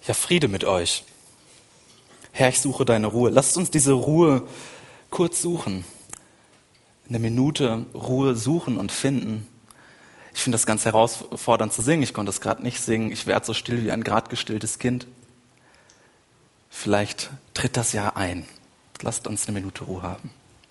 Ja, Friede mit euch. Herr, ich suche deine Ruhe. Lasst uns diese Ruhe kurz suchen. Eine Minute Ruhe suchen und finden. Ich finde das ganz herausfordernd zu singen. Ich konnte es gerade nicht singen. Ich werde so still wie ein grad gestilltes Kind. Vielleicht tritt das ja ein. Lasst uns eine Minute Ruhe haben.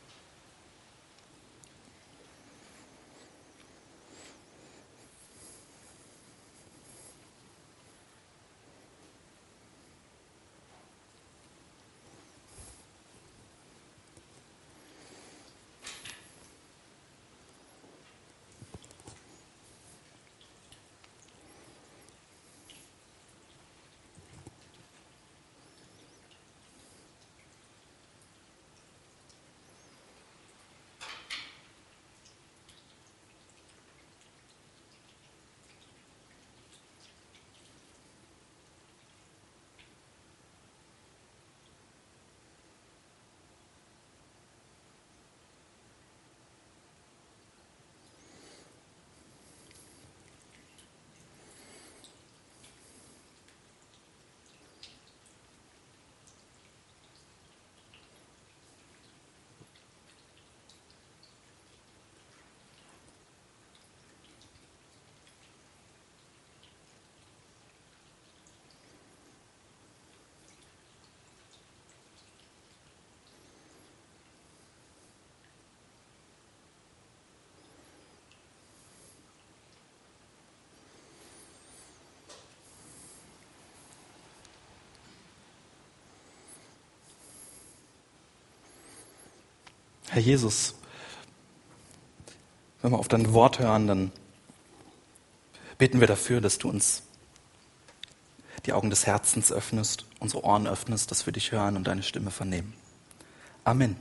Herr Jesus, wenn wir auf dein Wort hören, dann beten wir dafür, dass du uns die Augen des Herzens öffnest, unsere Ohren öffnest, dass wir dich hören und deine Stimme vernehmen. Amen.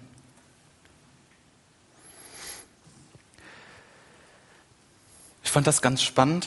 Ich fand das ganz spannend.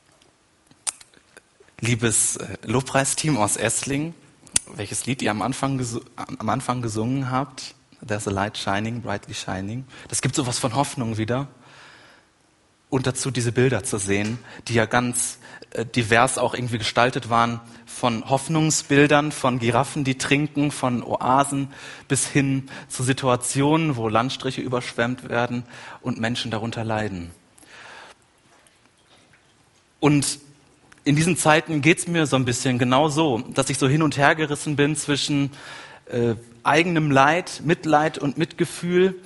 Liebes Lobpreisteam aus Esslingen, welches Lied ihr am Anfang gesungen habt, There's a light shining, brightly shining. Das gibt sowas von Hoffnung wieder. Und dazu diese Bilder zu sehen, die ja ganz divers auch irgendwie gestaltet waren, von Hoffnungsbildern, von Giraffen, die trinken, von Oasen bis hin zu Situationen, wo Landstriche überschwemmt werden und Menschen darunter leiden. Und in diesen Zeiten geht's mir so ein bisschen genau so, dass ich so hin und her gerissen bin zwischen eigenem Leid, Mitleid und Mitgefühl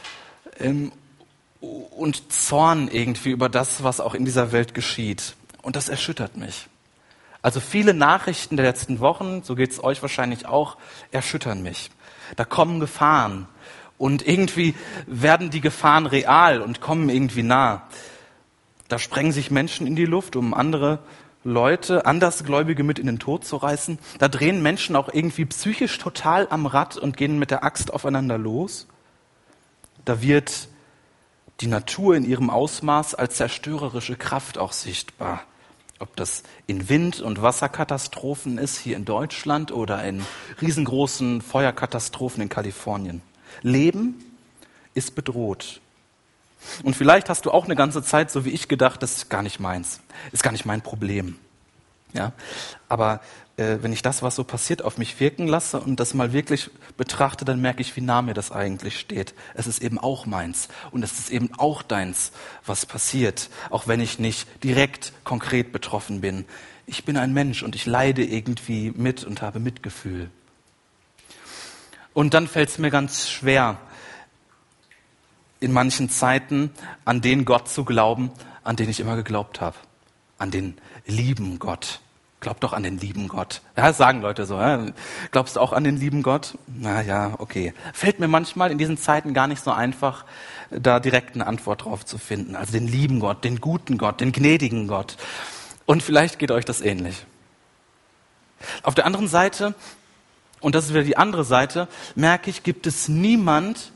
und Zorn irgendwie über das, was auch in dieser Welt geschieht. Und das erschüttert mich. Also viele Nachrichten der letzten Wochen, so geht's euch wahrscheinlich auch, erschüttern mich. Da kommen Gefahren und irgendwie werden die Gefahren real und kommen irgendwie nah. Da sprengen sich Menschen in die Luft, um andere Leute, Andersgläubige mit in den Tod zu reißen. Da drehen Menschen auch irgendwie psychisch total am Rad und gehen mit der Axt aufeinander los. Da wird die Natur in ihrem Ausmaß als zerstörerische Kraft auch sichtbar. Ob das in Wind- und Wasserkatastrophen ist hier in Deutschland oder in riesengroßen Feuerkatastrophen in Kalifornien. Leben ist bedroht. Und vielleicht hast du auch eine ganze Zeit, so wie ich, gedacht, das ist gar nicht meins, ist gar nicht mein Problem. Ja? Aber wenn ich das, was so passiert, auf mich wirken lasse und das mal wirklich betrachte, dann merke ich, wie nah mir das eigentlich steht. Es ist eben auch meins und es ist eben auch deins, was passiert, auch wenn ich nicht direkt konkret betroffen bin. Ich bin ein Mensch und ich leide irgendwie mit und habe Mitgefühl. Und dann fällt es mir ganz schwer, in manchen Zeiten an den Gott zu glauben, an den ich immer geglaubt habe. An den lieben Gott. Glaub doch an den lieben Gott. Ja, das sagen Leute so. Ja. Glaubst du auch an den lieben Gott? Na ja, okay. Fällt mir manchmal in diesen Zeiten gar nicht so einfach, da direkt eine Antwort drauf zu finden. Also den lieben Gott, den guten Gott, den gnädigen Gott. Und vielleicht geht euch das ähnlich. Auf der anderen Seite, und das ist wieder die andere Seite, merke ich, gibt es niemand,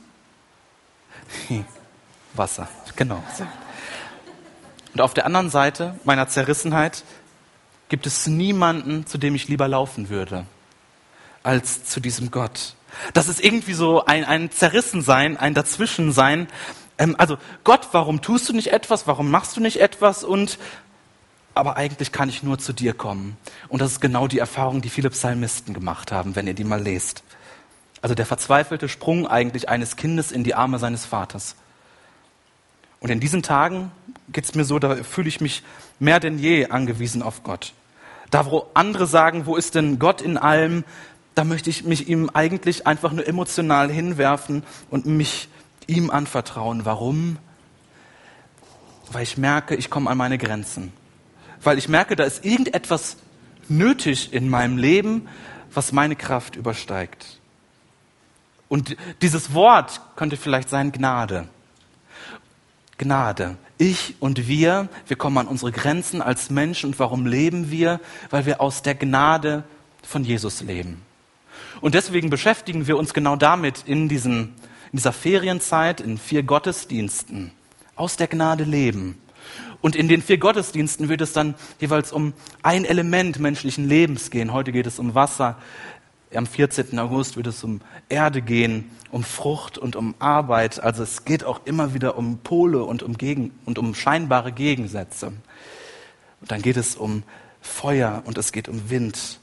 Wasser, genau. Und auf der anderen Seite meiner Zerrissenheit gibt es niemanden, zu dem ich lieber laufen würde, als zu diesem Gott. Das ist irgendwie so ein Zerrissensein, ein Dazwischensein. Also Gott, warum tust du nicht etwas? Warum machst du nicht etwas? Und aber eigentlich kann ich nur zu dir kommen. Und das ist genau die Erfahrung, die viele Psalmisten gemacht haben, wenn ihr die mal lest. Also der verzweifelte Sprung eigentlich eines Kindes in die Arme seines Vaters. Und in diesen Tagen geht es mir so, da fühle ich mich mehr denn je angewiesen auf Gott. Da, wo andere sagen, wo ist denn Gott in allem, da möchte ich mich ihm eigentlich einfach nur emotional hinwerfen und mich ihm anvertrauen. Warum? Weil ich merke, ich komme an meine Grenzen. Weil ich merke, da ist irgendetwas nötig in meinem Leben, was meine Kraft übersteigt. Und dieses Wort könnte vielleicht sein Gnade. Gnade. Ich und wir kommen an unsere Grenzen als Menschen. Und warum leben wir? Weil wir aus der Gnade von Jesus leben. Und deswegen beschäftigen wir uns genau damit in dieser Ferienzeit, in 4 Gottesdiensten. Aus der Gnade leben. Und in den 4 Gottesdiensten wird es dann jeweils um ein Element menschlichen Lebens gehen. Heute geht es um Wasser. Am 14. August wird es um Erde gehen, um Frucht und um Arbeit. Also es geht auch immer wieder um Pole und um scheinbare Gegensätze. Und dann geht es um Feuer und es geht um Wind.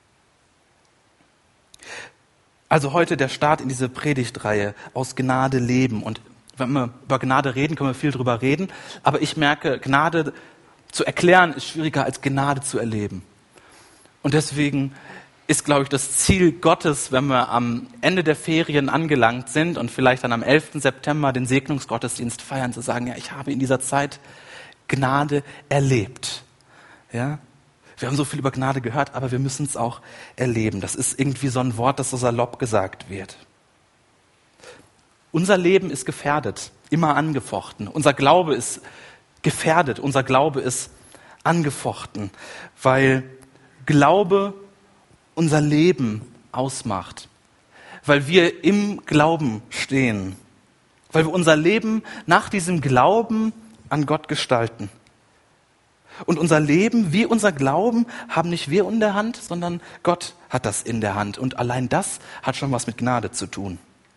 Also heute der Start in diese Predigtreihe, aus Gnade leben. Und wenn wir über Gnade reden, können wir viel drüber reden. Aber ich merke, Gnade zu erklären ist schwieriger als Gnade zu erleben. Und deswegen ist, glaube ich, das Ziel Gottes, wenn wir am Ende der Ferien angelangt sind und vielleicht dann am 11. September den Segnungsgottesdienst feiern, zu sagen, ja, ich habe in dieser Zeit Gnade erlebt. Ja? Wir haben so viel über Gnade gehört, aber wir müssen es auch erleben. Das ist irgendwie so ein Wort, das so salopp gesagt wird. Unser Leben ist gefährdet, immer angefochten. Unser Glaube ist gefährdet, unser Glaube ist angefochten, weil Glaube unser Leben ausmacht, weil wir im Glauben stehen, weil wir unser Leben nach diesem Glauben an Gott gestalten. Und unser Leben wie unser Glauben haben nicht wir in der Hand, sondern Gott hat das in der Hand. Und allein das hat schon was mit Gnade zu tun.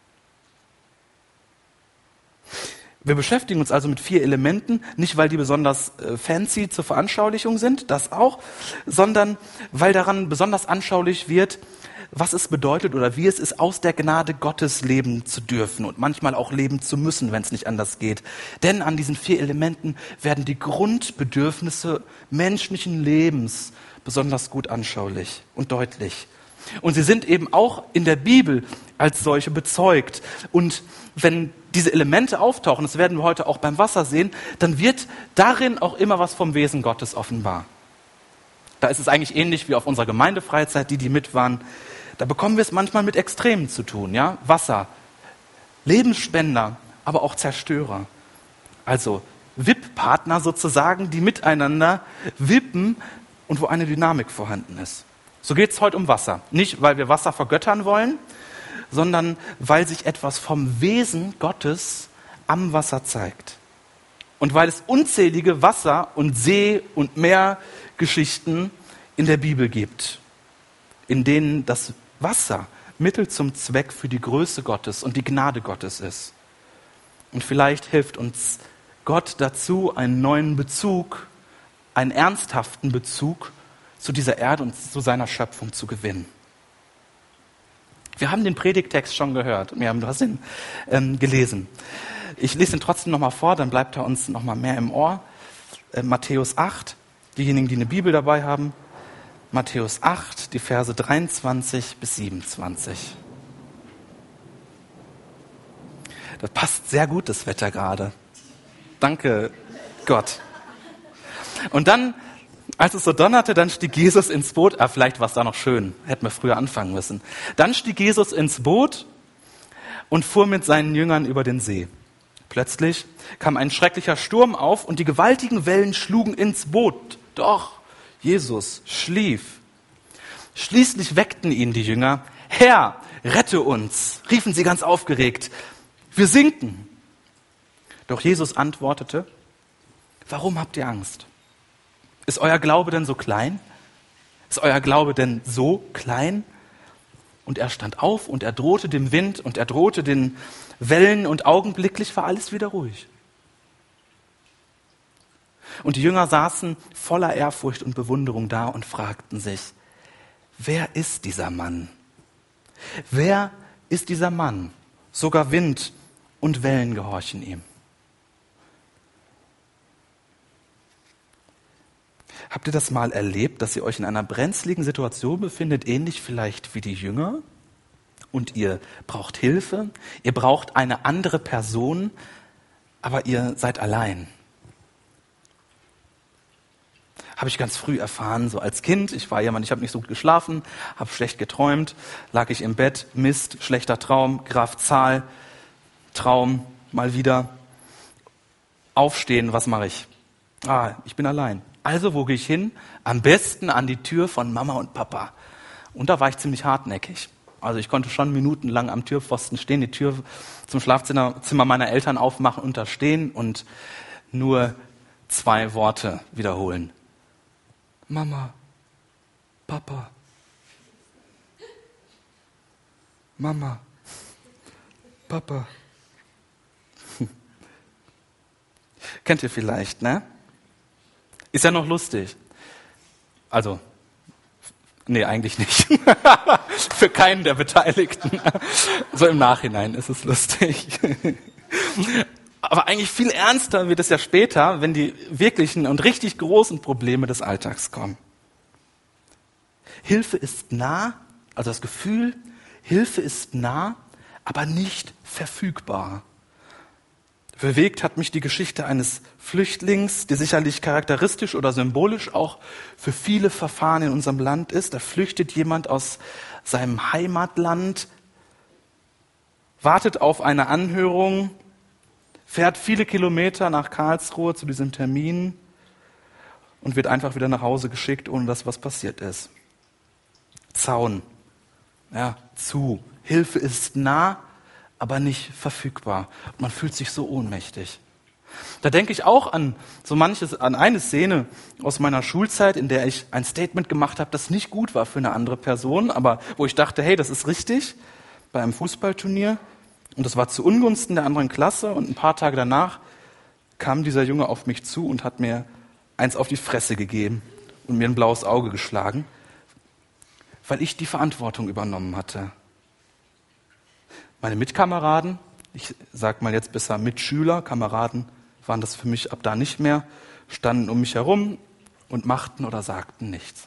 Wir beschäftigen uns also mit 4 Elementen, nicht weil die besonders fancy zur Veranschaulichung sind, das auch, sondern weil daran besonders anschaulich wird, was es bedeutet oder wie es ist, aus der Gnade Gottes leben zu dürfen und manchmal auch leben zu müssen, wenn es nicht anders geht. Denn an diesen 4 Elementen werden die Grundbedürfnisse menschlichen Lebens besonders gut anschaulich und deutlich. Und sie sind eben auch in der Bibel als solche bezeugt. Und wenn diese Elemente auftauchen, das werden wir heute auch beim Wasser sehen, dann wird darin auch immer was vom Wesen Gottes offenbar. Da ist es eigentlich ähnlich wie auf unserer Gemeindefreizeit, die mit waren. Da bekommen wir es manchmal mit Extremen zu tun. Ja? Wasser, Lebensspender, aber auch Zerstörer. Also Wipp-Partner sozusagen, die miteinander wippen und wo eine Dynamik vorhanden ist. So geht es heute um Wasser. Nicht, weil wir Wasser vergöttern wollen, sondern weil sich etwas vom Wesen Gottes am Wasser zeigt. Und weil es unzählige Wasser- und See- und Meergeschichten in der Bibel gibt, in denen das Wasser Mittel zum Zweck für die Größe Gottes und die Gnade Gottes ist. Und vielleicht hilft uns Gott dazu, einen neuen Bezug, einen ernsthaften Bezug zu dieser Erde und zu seiner Schöpfung zu gewinnen. Wir haben den Predigttext schon gehört. Du hast ihn gelesen. Ich lese ihn trotzdem nochmal vor, dann bleibt er uns nochmal mehr im Ohr. Matthäus 8, diejenigen, die eine Bibel dabei haben. Matthäus 8, die Verse 23 bis 27. Das passt sehr gut, das Wetter gerade. Danke, Gott. Und dann, als es so donnerte, dann stieg Jesus ins Boot. Vielleicht war es da noch schön, hätten wir früher anfangen müssen. Dann stieg Jesus ins Boot und fuhr mit seinen Jüngern über den See. Plötzlich kam ein schrecklicher Sturm auf und die gewaltigen Wellen schlugen ins Boot. Doch Jesus schlief. Schließlich weckten ihn die Jünger. Herr, rette uns, riefen sie ganz aufgeregt. Wir sinken. Doch Jesus antwortete, warum habt ihr Angst? Ist euer Glaube denn so klein? Ist euer Glaube denn so klein? Und er stand auf und er drohte dem Wind und er drohte den Wellen und augenblicklich war alles wieder ruhig. Und die Jünger saßen voller Ehrfurcht und Bewunderung da und fragten sich, wer ist dieser Mann? Wer ist dieser Mann? Sogar Wind und Wellen gehorchen ihm. Habt ihr das mal erlebt, dass ihr euch in einer brenzligen Situation befindet, ähnlich vielleicht wie die Jünger? Und ihr braucht Hilfe, ihr braucht eine andere Person, aber ihr seid allein. Habe ich ganz früh erfahren, so als Kind. Ich habe nicht so gut geschlafen, habe schlecht geträumt, lag ich im Bett, Mist, schlechter Traum, Graf Zahl, Traum, mal wieder. Aufstehen, was mache ich? Ich bin allein. Also wo gehe ich hin? Am besten an die Tür von Mama und Papa. Und da war ich ziemlich hartnäckig. Also ich konnte schon minutenlang am Türpfosten stehen, die Tür zum Schlafzimmer meiner Eltern aufmachen und da stehen und nur 2 Worte wiederholen. Mama, Papa. Mama, Papa. Kennt ihr vielleicht, ne? Ist ja noch lustig. Also, nee, eigentlich nicht. Für keinen der Beteiligten. So im Nachhinein ist es lustig. Aber eigentlich viel ernster wird es ja später, wenn die wirklichen und richtig großen Probleme des Alltags kommen. Hilfe ist nah, also das Gefühl, Hilfe ist nah, aber nicht verfügbar. Bewegt hat mich die Geschichte eines Flüchtlings, die sicherlich charakteristisch oder symbolisch auch für viele Verfahren in unserem Land ist. Da flüchtet jemand aus seinem Heimatland, wartet auf eine Anhörung, fährt viele Kilometer nach Karlsruhe zu diesem Termin und wird einfach wieder nach Hause geschickt, ohne dass was passiert ist. Zaun, zu. Hilfe ist nah, aber nicht verfügbar. Man fühlt sich so ohnmächtig. Da denke ich auch an eine Szene aus meiner Schulzeit, in der ich ein Statement gemacht habe, das nicht gut war für eine andere Person, aber wo ich dachte, hey, das ist richtig, bei einem Fußballturnier. Und das war zu Ungunsten der anderen Klasse. Und ein paar Tage danach kam dieser Junge auf mich zu und hat mir eins auf die Fresse gegeben und mir ein blaues Auge geschlagen, weil ich die Verantwortung übernommen hatte. Meine Mitkameraden, ich sag mal jetzt besser Mitschüler, Kameraden waren das für mich ab da nicht mehr, standen um mich herum und machten oder sagten nichts.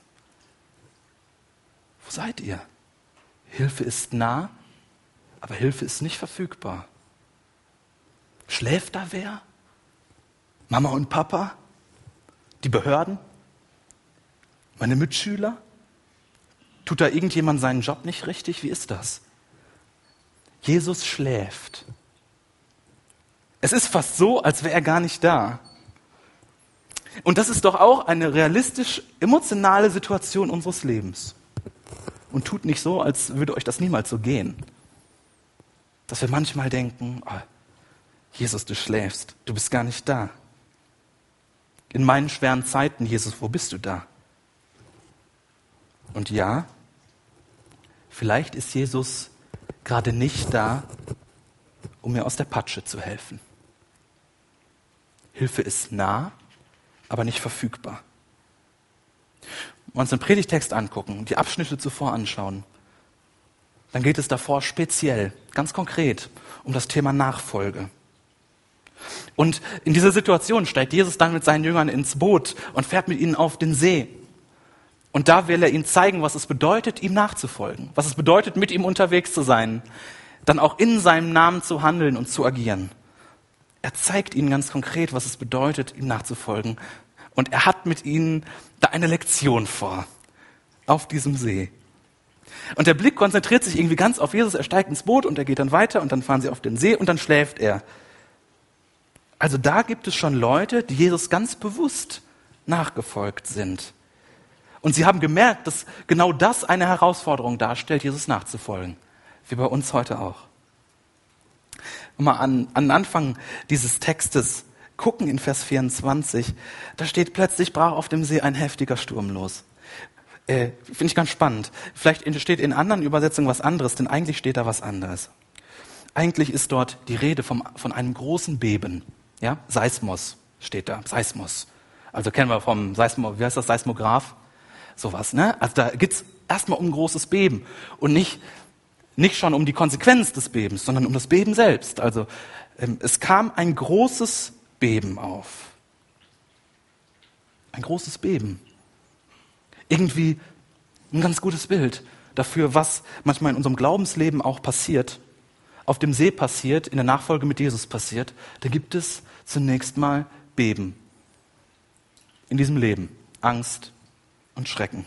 Wo seid ihr? Hilfe ist nah, aber Hilfe ist nicht verfügbar. Schläft da wer? Mama und Papa? Die Behörden? Meine Mitschüler? Tut da irgendjemand seinen Job nicht richtig? Wie ist das? Jesus schläft. Es ist fast so, als wäre er gar nicht da. Und das ist doch auch eine realistisch emotionale Situation unseres Lebens. Und tut nicht so, als würde euch das niemals so gehen. Dass wir manchmal denken, Jesus, du schläfst, du bist gar nicht da. In meinen schweren Zeiten, Jesus, wo bist du da? Und ja, vielleicht ist Jesus gerade nicht da, um mir aus der Patsche zu helfen. Hilfe ist nah, aber nicht verfügbar. Wenn wir uns den Predigtext angucken, die Abschnitte zuvor anschauen, dann geht es davor speziell, ganz konkret, um das Thema Nachfolge. Und in dieser Situation steigt Jesus dann mit seinen Jüngern ins Boot und fährt mit ihnen auf den See. Und da will er ihnen zeigen, was es bedeutet, ihm nachzufolgen, was es bedeutet, mit ihm unterwegs zu sein, dann auch in seinem Namen zu handeln und zu agieren. Er zeigt ihnen ganz konkret, was es bedeutet, ihm nachzufolgen. Und er hat mit ihnen da eine Lektion vor, auf diesem See. Und der Blick konzentriert sich irgendwie ganz auf Jesus. Er steigt ins Boot und er geht dann weiter und dann fahren sie auf den See und dann schläft er. Also da gibt es schon Leute, die Jesus ganz bewusst nachgefolgt sind. Und sie haben gemerkt, dass genau das eine Herausforderung darstellt, Jesus nachzufolgen. Wie bei uns heute auch. Mal an den Anfang dieses Textes gucken in Vers 24. Da steht, plötzlich brach auf dem See ein heftiger Sturm los. Finde ich ganz spannend. Vielleicht steht in anderen Übersetzungen was anderes, denn eigentlich steht da was anderes. Eigentlich ist dort die Rede von einem großen Beben. Ja? Seismos steht da, Seismos. Also kennen wir vom wie heißt das, Seismograph? Sowas, ne? Also da geht's erstmal um ein großes Beben und nicht schon um die Konsequenz des Bebens, sondern um das Beben selbst. Also es kam ein großes Beben auf. Ein großes Beben. Irgendwie ein ganz gutes Bild dafür, was manchmal in unserem Glaubensleben auch passiert, auf dem See passiert, in der Nachfolge mit Jesus passiert. Da gibt es zunächst mal Beben in diesem Leben, Angst und Schrecken.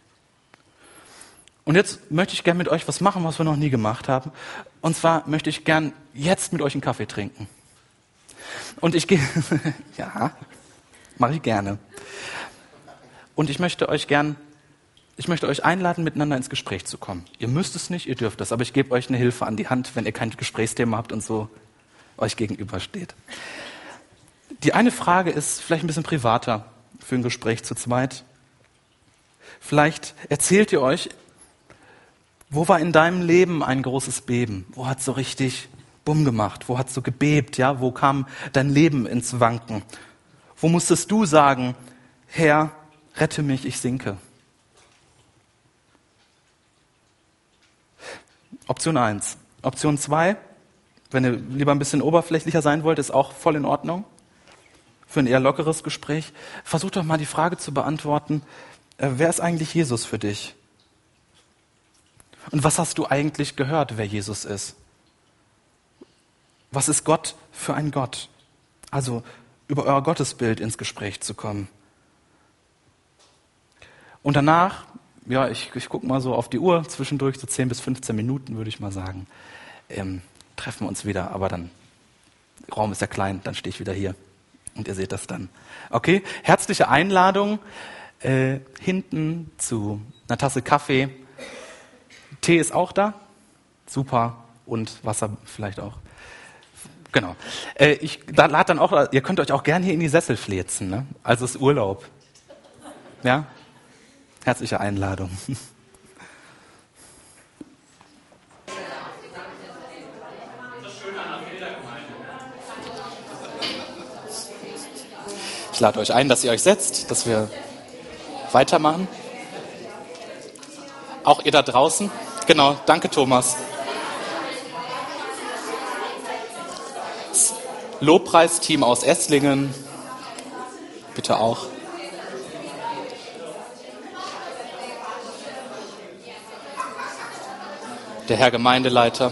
Und jetzt möchte ich gerne mit euch was machen, was wir noch nie gemacht haben. Und zwar möchte ich gern jetzt mit euch einen Kaffee trinken. Und ich gehe, ja, mache ich gerne. Und ich möchte euch einladen, miteinander ins Gespräch zu kommen. Ihr müsst es nicht, ihr dürft es, aber ich gebe euch eine Hilfe an die Hand, wenn ihr kein Gesprächsthema habt und so euch gegenübersteht. Die eine Frage ist vielleicht ein bisschen privater für ein Gespräch zu zweit. Vielleicht erzählt ihr euch, wo war in deinem Leben ein großes Beben? Wo hat so richtig Bumm gemacht? Wo hat so gebebt? Ja, wo kam dein Leben ins Wanken? Wo musstest du sagen, Herr, rette mich, ich sinke? Option 1. Option 2, wenn ihr lieber ein bisschen oberflächlicher sein wollt, ist auch voll in Ordnung. Für ein eher lockeres Gespräch. Versucht doch mal die Frage zu beantworten, wer ist eigentlich Jesus für dich? Und was hast du eigentlich gehört, wer Jesus ist? Was ist Gott für ein Gott? Also über euer Gottesbild ins Gespräch zu kommen. Und danach, ja, ich gucke mal so auf die Uhr, zwischendurch so 10 bis 15 Minuten, würde ich mal sagen, treffen wir uns wieder. Aber dann, der Raum ist ja klein, dann stehe ich wieder hier. Und ihr seht das dann. Okay, herzliche Einladung hinten zu einer Tasse Kaffee. Tee ist auch da. Super. Und Wasser vielleicht auch. Genau. Da lade dann auch, ihr könnt euch auch gern hier in die Sessel fläzen, ne? Also es ist Urlaub. Ja? Herzliche Einladung. Ich lade euch ein, dass ihr euch setzt, dass wir weitermachen. Auch ihr da draußen. Genau, danke Thomas. Das Lobpreisteam aus Esslingen, bitte auch. Der Herr Gemeindeleiter.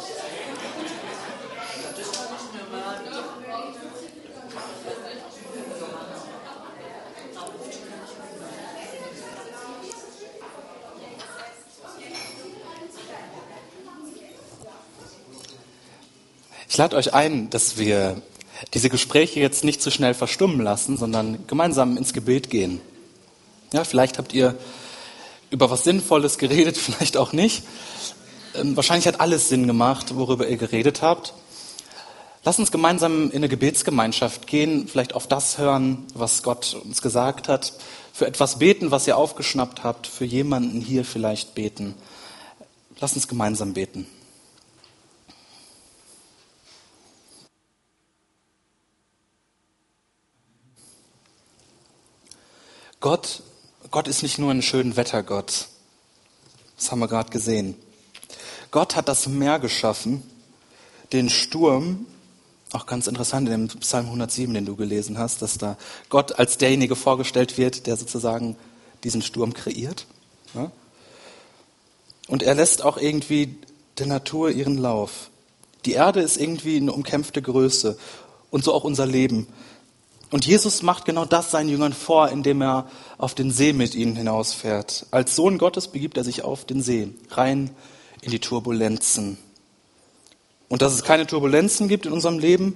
Ich lade euch ein, dass wir diese Gespräche jetzt nicht zu schnell verstummen lassen, sondern gemeinsam ins Gebet gehen. Ja, vielleicht habt ihr über was Sinnvolles geredet, vielleicht auch nicht. Wahrscheinlich hat alles Sinn gemacht, worüber ihr geredet habt. Lasst uns gemeinsam in eine Gebetsgemeinschaft gehen, vielleicht auf das hören, was Gott uns gesagt hat, für etwas beten, was ihr aufgeschnappt habt, für jemanden hier vielleicht beten. Lasst uns gemeinsam beten. Gott ist nicht nur ein Schönwettergott. Das haben wir gerade gesehen. Gott hat das Meer geschaffen, den Sturm, auch ganz interessant in dem Psalm 107, den du gelesen hast, dass da Gott als derjenige vorgestellt wird, der sozusagen diesen Sturm kreiert. Ja? Und er lässt auch irgendwie der Natur ihren Lauf. Die Erde ist irgendwie eine umkämpfte Größe und so auch unser Leben. Und Jesus macht genau das seinen Jüngern vor, indem er auf den See mit ihnen hinausfährt. Als Sohn Gottes begibt er sich auf den See, rein in die Turbulenzen. Und dass es keine Turbulenzen gibt in unserem Leben,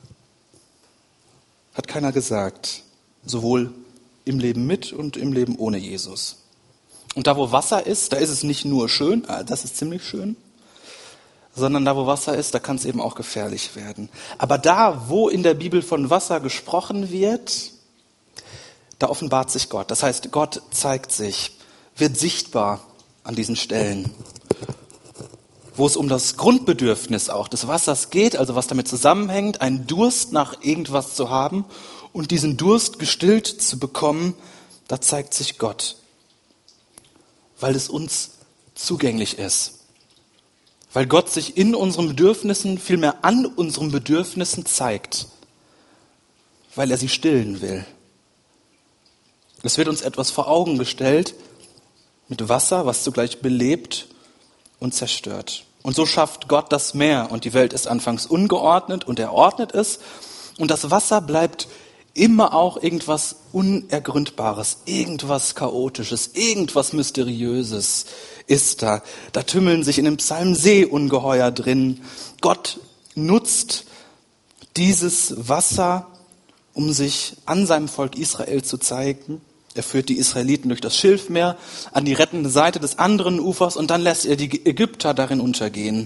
hat keiner gesagt. Sowohl im Leben mit und im Leben ohne Jesus. Und da, wo Wasser ist, da ist es nicht nur schön, das ist ziemlich schön, sondern da, wo Wasser ist, da kann es eben auch gefährlich werden. Aber da, wo in der Bibel von Wasser gesprochen wird, da offenbart sich Gott. Das heißt, Gott zeigt sich, wird sichtbar an diesen Stellen, wo es um das Grundbedürfnis auch des Wassers geht, also was damit zusammenhängt, einen Durst nach irgendwas zu haben und diesen Durst gestillt zu bekommen, da zeigt sich Gott, weil es uns zugänglich ist. Weil Gott sich in unseren Bedürfnissen, vielmehr an unseren Bedürfnissen zeigt, weil er sie stillen will. Es wird uns etwas vor Augen gestellt mit Wasser, was zugleich belebt und zerstört. Und so schafft Gott das Meer und die Welt ist anfangs ungeordnet und er ordnet es. Und das Wasser bleibt immer auch irgendwas Unergründbares, irgendwas Chaotisches, irgendwas Mysteriöses ist da. Da tümmeln sich in dem Psalm Seeungeheuer drin. Gott nutzt dieses Wasser, um sich an seinem Volk Israel zu zeigen. Er führt die Israeliten durch das Schilfmeer an die rettende Seite des anderen Ufers und dann lässt er die Ägypter darin untergehen.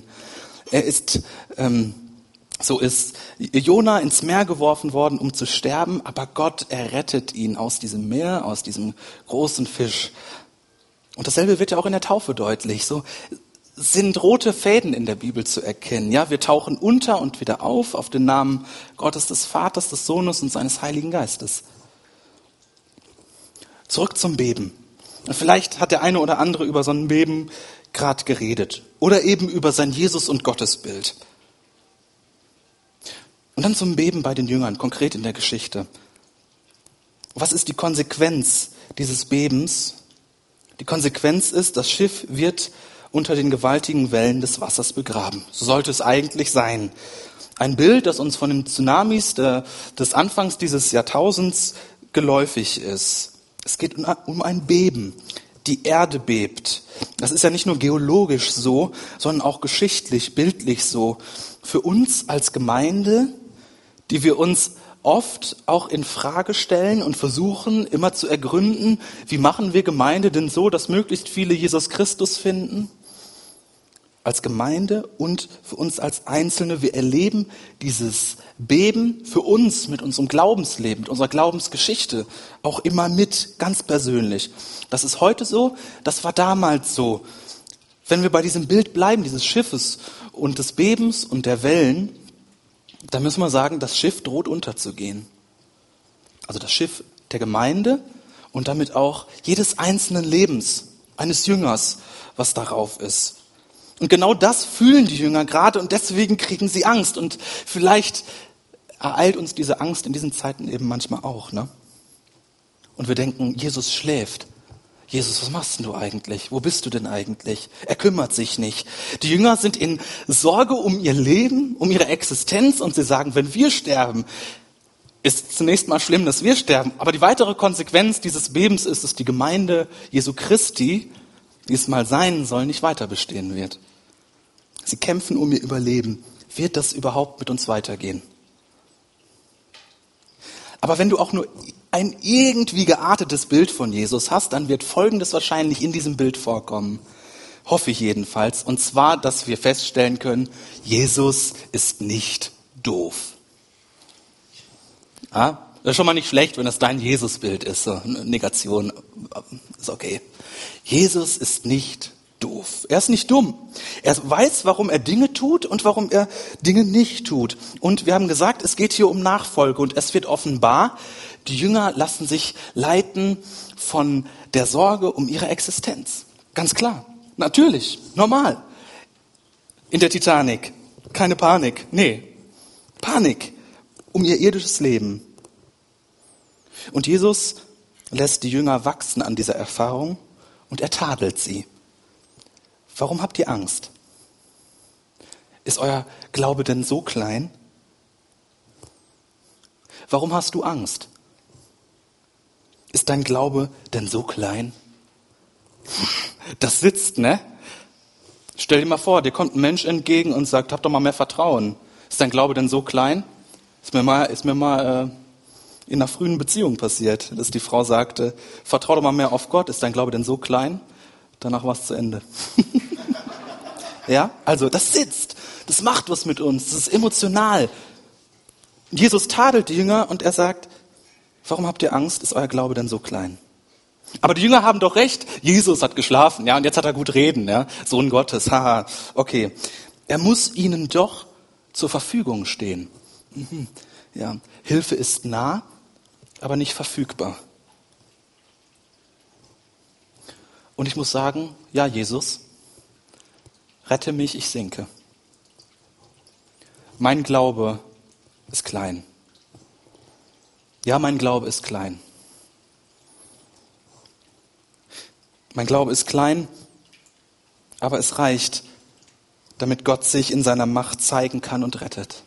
So ist Jona ins Meer geworfen worden, um zu sterben, aber Gott errettet ihn aus diesem Meer, aus diesem großen Fisch. Und dasselbe wird ja auch in der Taufe deutlich. So sind rote Fäden in der Bibel zu erkennen. Ja, wir tauchen unter und wieder auf den Namen Gottes des Vaters, des Sohnes und seines Heiligen Geistes. Zurück zum Beben. Vielleicht hat der eine oder andere über so ein Beben gerade geredet oder eben über sein Jesus- und Gottesbild. Und dann zum Beben bei den Jüngern, konkret in der Geschichte. Was ist die Konsequenz dieses Bebens? Die Konsequenz ist, das Schiff wird unter den gewaltigen Wellen des Wassers begraben. So sollte es eigentlich sein. Ein Bild, das uns von den Tsunamis des Anfangs dieses Jahrtausends geläufig ist. Es geht um ein Beben. Die Erde bebt. Das ist ja nicht nur geologisch so, sondern auch geschichtlich, bildlich so. Für uns als Gemeinde, die wir uns oft auch in Frage stellen und versuchen immer zu ergründen, wie machen wir Gemeinde denn so, dass möglichst viele Jesus Christus finden? Als Gemeinde und für uns als Einzelne, wir erleben dieses Beben für uns mit unserem Glaubensleben, mit unserer Glaubensgeschichte auch immer mit, ganz persönlich. Das ist heute so, das war damals so. Wenn wir bei diesem Bild bleiben, dieses Schiffes und des Bebens und der Wellen, dann müssen wir sagen, das Schiff droht unterzugehen. Also das Schiff der Gemeinde und damit auch jedes einzelnen Lebens eines Jüngers, was darauf ist. Und genau das fühlen die Jünger gerade und deswegen kriegen sie Angst. Und vielleicht ereilt uns diese Angst in diesen Zeiten eben manchmal auch, ne? Und wir denken, Jesus schläft. Jesus, was machst denn du eigentlich? Wo bist du denn eigentlich? Er kümmert sich nicht. Die Jünger sind in Sorge um ihr Leben, um ihre Existenz und sie sagen, wenn wir sterben, ist zunächst mal schlimm, dass wir sterben. Aber die weitere Konsequenz dieses Bebens ist, dass die Gemeinde Jesu Christi, die es mal sein soll, nicht weiter bestehen wird. Sie kämpfen um ihr Überleben. Wird das überhaupt mit uns weitergehen? Aber wenn du auch nur ein irgendwie geartetes Bild von Jesus hast, dann wird Folgendes wahrscheinlich in diesem Bild vorkommen. Hoffe ich jedenfalls. Und zwar, dass wir feststellen können, Jesus ist nicht doof. Ja, das ist schon mal nicht schlecht, wenn das dein Jesusbild ist. So eine Negation ist okay. Jesus ist nicht doof. Er ist nicht dumm. Er weiß, warum er Dinge tut und warum er Dinge nicht tut. Und wir haben gesagt, es geht hier um Nachfolge und es wird offenbar, die Jünger lassen sich leiten von der Sorge um ihre Existenz. Ganz klar. Natürlich. Normal. In der Titanic. Keine Panik. Nee. Panik um ihr irdisches Leben. Und Jesus lässt die Jünger wachsen an dieser Erfahrung und er tadelt sie. Warum habt ihr Angst? Ist euer Glaube denn so klein? Warum hast du Angst? Ist dein Glaube denn so klein? Das sitzt, ne? Stell dir mal vor, dir kommt ein Mensch entgegen und sagt, hab doch mal mehr Vertrauen. Ist dein Glaube denn so klein? Ist mir mal in einer frühen Beziehung passiert, dass die Frau sagte, vertrau doch mal mehr auf Gott. Ist dein Glaube denn so klein? Danach war es zu Ende. Ja, also das sitzt, das macht was mit uns, das ist emotional. Jesus tadelt die Jünger und er sagt, warum habt ihr Angst? Ist euer Glaube denn so klein? Aber die Jünger haben doch recht, Jesus hat geschlafen, ja, und jetzt hat er gut reden, ja, Sohn Gottes, haha, okay. Er muss ihnen doch zur Verfügung stehen. Ja, Hilfe ist nah, aber nicht verfügbar. Und ich muss sagen, ja, Jesus, rette mich, ich sinke. Mein Glaube ist klein. Ja, mein Glaube ist klein. Mein Glaube ist klein, aber es reicht, damit Gott sich in seiner Macht zeigen kann und rettet.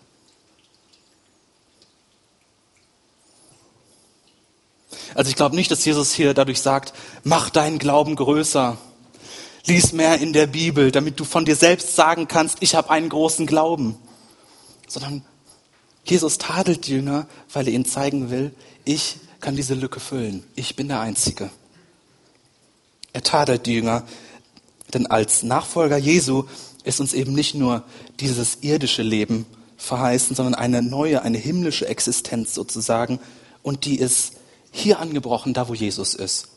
Also ich glaube nicht, dass Jesus hier dadurch sagt, mach deinen Glauben größer, lies mehr in der Bibel, damit du von dir selbst sagen kannst, ich habe einen großen Glauben. Sondern Jesus tadelt die Jünger, weil er ihnen zeigen will, ich kann diese Lücke füllen, ich bin der Einzige. Er tadelt die Jünger, denn als Nachfolger Jesu ist uns eben nicht nur dieses irdische Leben verheißen, sondern eine neue, eine himmlische Existenz sozusagen. Und die ist hier angebrochen, da wo Jesus ist.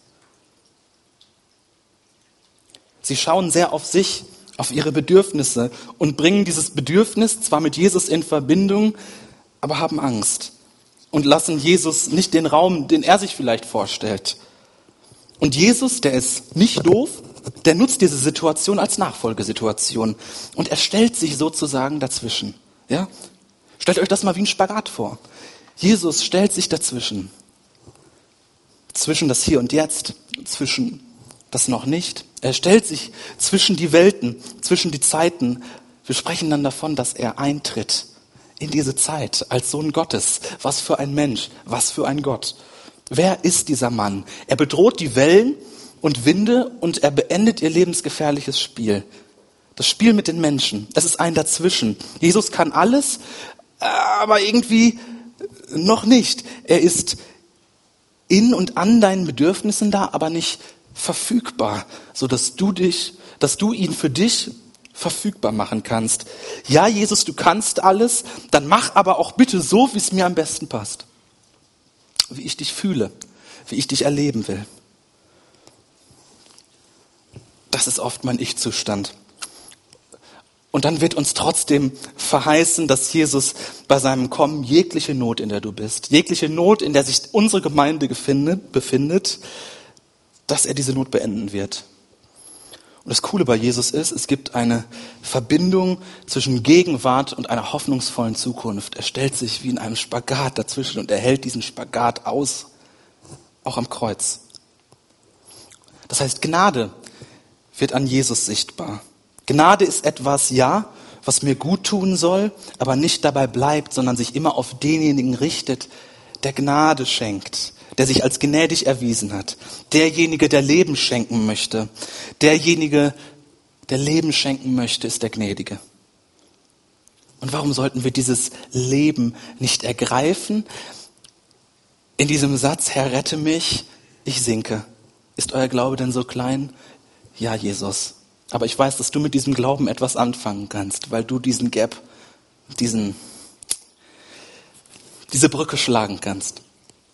Sie schauen sehr auf sich, auf ihre Bedürfnisse und bringen dieses Bedürfnis zwar mit Jesus in Verbindung, aber haben Angst und lassen Jesus nicht den Raum, den er sich vielleicht vorstellt. Und Jesus, der ist nicht doof, der nutzt diese Situation als Nachfolgesituation und er stellt sich sozusagen dazwischen. Ja? Stellt euch das mal wie ein Spagat vor. Jesus stellt sich dazwischen. Zwischen das Hier und Jetzt, zwischen das noch nicht. Er stellt sich zwischen die Welten, zwischen die Zeiten. Wir sprechen dann davon, dass er eintritt in diese Zeit als Sohn Gottes. Was für ein Mensch, was für ein Gott. Wer ist dieser Mann? Er bedroht die Wellen und Winde und er beendet ihr lebensgefährliches Spiel. Das Spiel mit den Menschen. Es ist ein Dazwischen. Jesus kann alles, aber irgendwie noch nicht. Er ist in und an deinen Bedürfnissen da, aber nicht verfügbar, so dass du ihn für dich verfügbar machen kannst. Ja, Jesus, du kannst alles, dann mach aber auch bitte so, wie es mir am besten passt. Wie ich dich fühle, wie ich dich erleben will. Das ist oft mein Ich-Zustand. Und dann wird uns trotzdem verheißen, dass Jesus bei seinem Kommen jegliche Not, in der du bist, jegliche Not, in der sich unsere Gemeinde befindet, dass er diese Not beenden wird. Und das Coole bei Jesus ist, es gibt eine Verbindung zwischen Gegenwart und einer hoffnungsvollen Zukunft. Er stellt sich wie in einem Spagat dazwischen und er hält diesen Spagat aus, auch am Kreuz. Das heißt, Gnade wird an Jesus sichtbar. Gnade ist etwas, ja, was mir gut tun soll, aber nicht dabei bleibt, sondern sich immer auf denjenigen richtet, der Gnade schenkt, der sich als gnädig erwiesen hat. Derjenige, der Leben schenken möchte. Derjenige, der Leben schenken möchte, ist der Gnädige. Und warum sollten wir dieses Leben nicht ergreifen? In diesem Satz, Herr, rette mich, ich sinke. Ist euer Glaube denn so klein? Ja, Jesus. Aber ich weiß, dass du mit diesem Glauben etwas anfangen kannst, weil du diesen Gap, diese Brücke schlagen kannst.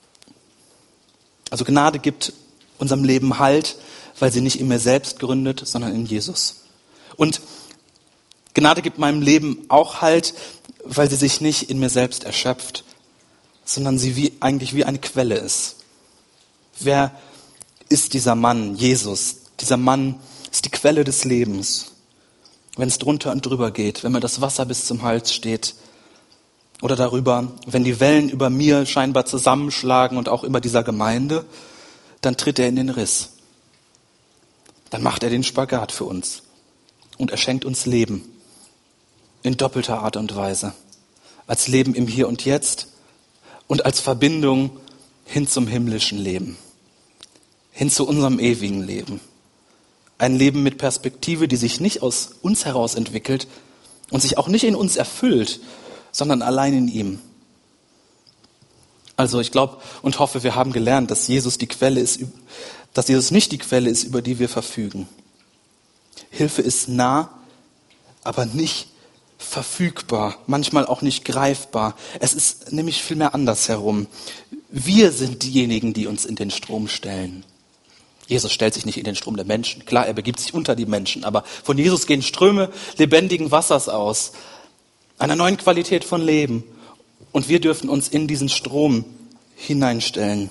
Also Gnade gibt unserem Leben Halt, weil sie nicht in mir selbst gründet, sondern in Jesus. Und Gnade gibt meinem Leben auch Halt, weil sie sich nicht in mir selbst erschöpft, sondern sie eigentlich wie eine Quelle ist. Wer ist dieser Mann, Jesus? Dieser Mann ist die Quelle des Lebens. Wenn es drunter und drüber geht, wenn mir das Wasser bis zum Hals steht oder darüber, wenn die Wellen über mir scheinbar zusammenschlagen und auch über dieser Gemeinde, dann tritt er in den Riss. Dann macht er den Spagat für uns und er schenkt uns Leben in doppelter Art und Weise. Als Leben im Hier und Jetzt und als Verbindung hin zum himmlischen Leben, hin zu unserem ewigen Leben. Ein Leben mit Perspektive, die sich nicht aus uns heraus entwickelt und sich auch nicht in uns erfüllt, sondern allein in ihm. Also ich glaube und hoffe, wir haben gelernt, dass Jesus nicht die Quelle ist, über die wir verfügen. Hilfe ist nah, aber nicht verfügbar, manchmal auch nicht greifbar. Es ist nämlich vielmehr andersherum. Wir sind diejenigen, die uns in den Strom stellen. Jesus stellt sich nicht in den Strom der Menschen. Klar, er begibt sich unter die Menschen, aber von Jesus gehen Ströme lebendigen Wassers aus, einer neuen Qualität von Leben. Und wir dürfen uns in diesen Strom hineinstellen.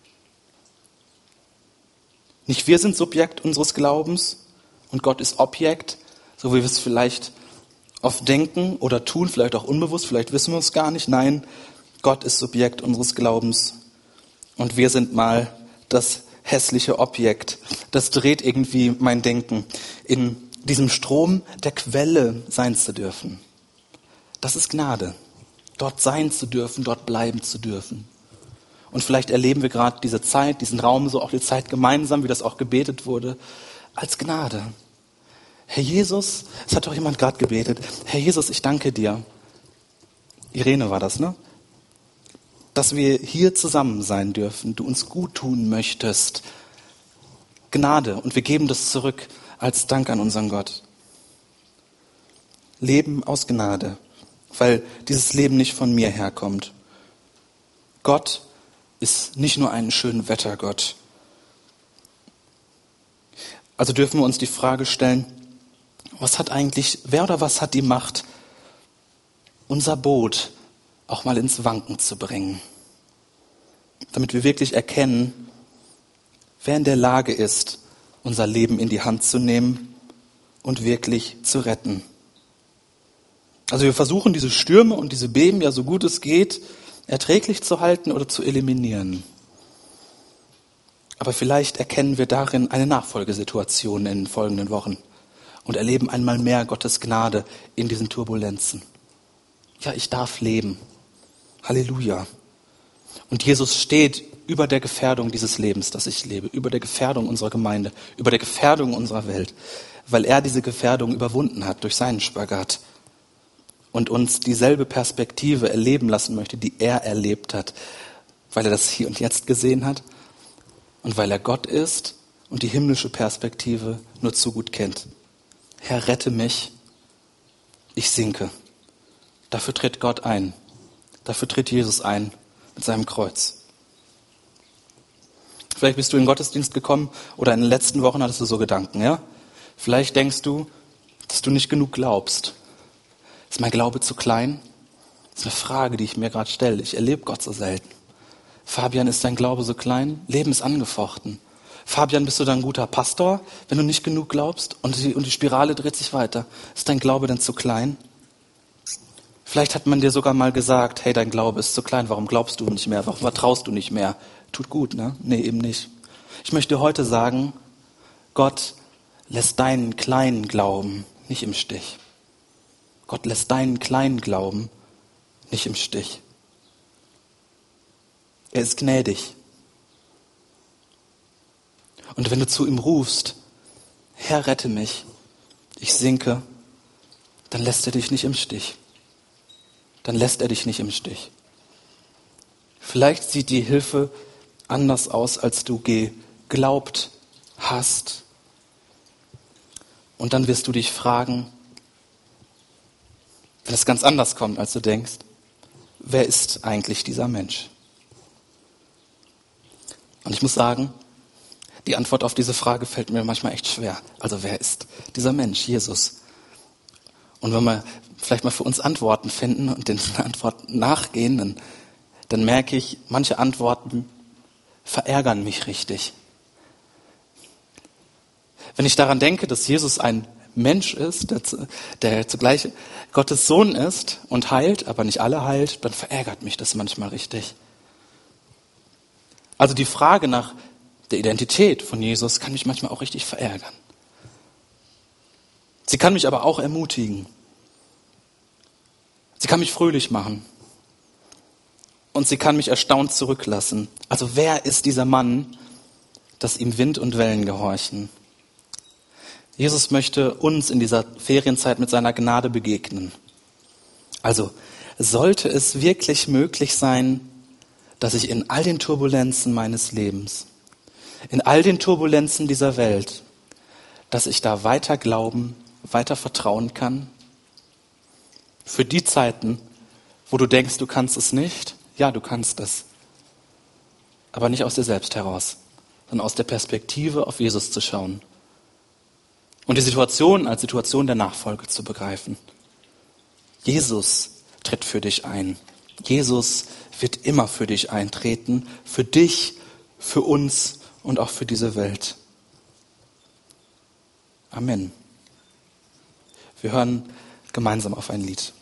Nicht wir sind Subjekt unseres Glaubens und Gott ist Objekt, so wie wir es vielleicht oft denken oder tun, vielleicht auch unbewusst, vielleicht wissen wir es gar nicht. Nein, Gott ist Subjekt unseres Glaubens und wir sind mal das hässliche Objekt. Das dreht irgendwie mein Denken, in diesem Strom der Quelle sein zu dürfen. Das ist Gnade, dort sein zu dürfen, dort bleiben zu dürfen. Und vielleicht erleben wir gerade diese Zeit, diesen Raum, so auch die Zeit gemeinsam, wie das auch gebetet wurde, als Gnade. Herr Jesus, es hat doch jemand gerade gebetet, Herr Jesus, ich danke dir. Irene war das, ne? Dass wir hier zusammen sein dürfen, du uns gut tun möchtest. Gnade, und wir geben das zurück als Dank an unseren Gott. Leben aus Gnade, weil dieses Leben nicht von mir herkommt. Gott ist nicht nur ein Schönwettergott. Also dürfen wir uns die Frage stellen, wer oder was hat die Macht, unser Boot auch mal ins Wanken zu bringen? Damit wir wirklich erkennen, wer in der Lage ist, unser Leben in die Hand zu nehmen und wirklich zu retten. Also wir versuchen diese Stürme und diese Beben ja so gut es geht erträglich zu halten oder zu eliminieren. Aber vielleicht erkennen wir darin eine Nachfolgesituation in den folgenden Wochen und erleben einmal mehr Gottes Gnade in diesen Turbulenzen. Ja, ich darf leben. Halleluja. Und Jesus steht über der Gefährdung dieses Lebens, das ich lebe, über der Gefährdung unserer Gemeinde, über der Gefährdung unserer Welt, weil er diese Gefährdung überwunden hat durch seinen Spagat und uns dieselbe Perspektive erleben lassen möchte, die er erlebt hat, weil er das hier und jetzt gesehen hat und weil er Gott ist und die himmlische Perspektive nur zu gut kennt. Herr, rette mich, ich sinke. Dafür tritt Gott ein. Dafür tritt Jesus ein mit seinem Kreuz. Vielleicht bist du in den Gottesdienst gekommen oder in den letzten Wochen hattest du so Gedanken, ja? Vielleicht denkst du, dass du nicht genug glaubst. Ist mein Glaube zu klein? Das ist eine Frage, die ich mir gerade stelle. Ich erlebe Gott so selten. Fabian, ist dein Glaube so klein? Leben ist angefochten. Fabian, bist du dann ein guter Pastor, wenn du nicht genug glaubst? Und die Spirale dreht sich weiter. Ist dein Glaube denn zu klein? Vielleicht hat man dir sogar mal gesagt, hey, dein Glaube ist zu klein, warum glaubst du nicht mehr? Warum vertraust du nicht mehr? Tut gut, ne? Nee, eben nicht. Ich möchte dir heute sagen, Gott lässt deinen kleinen Glauben nicht im Stich. Gott lässt deinen kleinen Glauben nicht im Stich. Er ist gnädig. Und wenn du zu ihm rufst, Herr, rette mich, ich sinke, dann lässt er dich nicht im Stich. Dann lässt er dich nicht im Stich. Vielleicht sieht die Hilfe anders aus, als du geglaubt hast. Und dann wirst du dich fragen, wenn es ganz anders kommt, als du denkst, wer ist eigentlich dieser Mensch? Und ich muss sagen, die Antwort auf diese Frage fällt mir manchmal echt schwer. Also wer ist dieser Mensch, Jesus? Und wenn wir vielleicht mal für uns Antworten finden und den Antworten nachgehen, dann merke ich, manche Antworten verärgern mich richtig. Wenn ich daran denke, dass Jesus ein Mensch ist, der zugleich Gottes Sohn ist und heilt, aber nicht alle heilt, dann verärgert mich das manchmal richtig. Also die Frage nach der Identität von Jesus kann mich manchmal auch richtig verärgern. Sie kann mich aber auch ermutigen. Sie kann mich fröhlich machen. Und sie kann mich erstaunt zurücklassen. Also wer ist dieser Mann, dass ihm Wind und Wellen gehorchen? Jesus möchte uns in dieser Ferienzeit mit seiner Gnade begegnen. Also sollte es wirklich möglich sein, dass ich in all den Turbulenzen meines Lebens, in all den Turbulenzen dieser Welt, dass ich da weiter glauben, weiter vertrauen kann? Für die Zeiten, wo du denkst, du kannst es nicht, ja, du kannst es. Aber nicht aus dir selbst heraus, sondern aus der Perspektive auf Jesus zu schauen. Und die Situation als Situation der Nachfolge zu begreifen. Jesus tritt für dich ein. Jesus wird immer für dich eintreten, für dich, für uns und auch für diese Welt. Amen. Wir hören gemeinsam auf ein Lied.